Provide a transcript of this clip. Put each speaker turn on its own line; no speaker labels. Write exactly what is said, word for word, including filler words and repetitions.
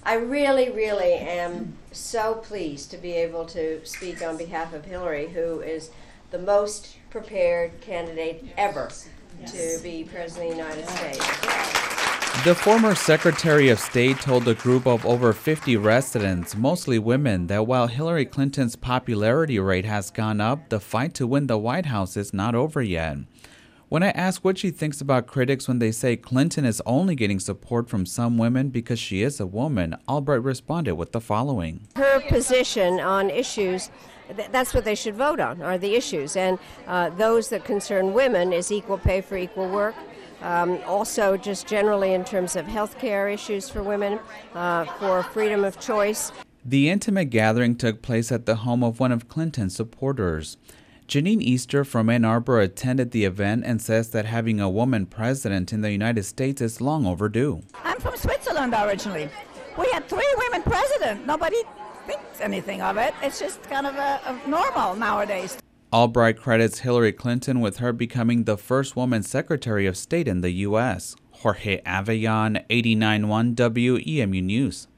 I really, really am so pleased to be able to speak on behalf of Hillary, who is the most prepared candidate ever to be President of the United States.
The former Secretary of State told a group of over fifty residents, mostly women, that while Hillary Clinton's popularity rate has gone up, the fight to win the White House is not over yet. When I asked what she thinks about critics when they say Clinton is only getting support from some women because she is a woman, Albright responded with the following.
Her position on issues, th- that's what they should vote on, are the issues. And uh, those that concern women is equal pay for equal work. Um, also, just generally in terms of health care issues for women, uh, for freedom of choice.
The intimate gathering took place at the home of one of Clinton's supporters. Janine Easter from Ann Arbor attended the event and says that having a woman president in the United States is long overdue.
I'm from Switzerland originally. We had three women president. Nobody thinks anything of it. It's just kind of a, a normal nowadays.
Albright credits Hillary Clinton with her becoming the first woman Secretary of State in the U S Jorge Avellán, eighty-nine point one W E M U News.